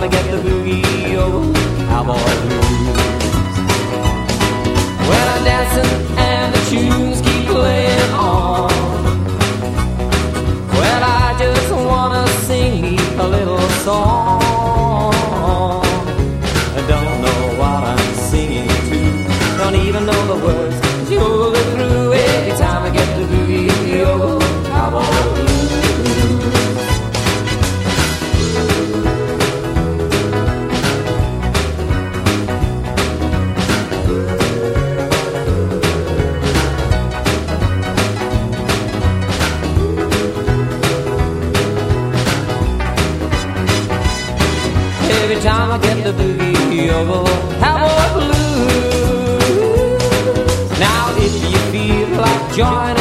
I get the boogie, oh, cowboy blues. When I'm dancing and the tunes keep playing on, well, I just wanna sing me a little song. I don't know what I'm singing to, don't even know the words. You'll go through every time I get the boogie, oh, cowboy blues. Every time I get the boogie, oh, cowboy blues. Now if you feel like joining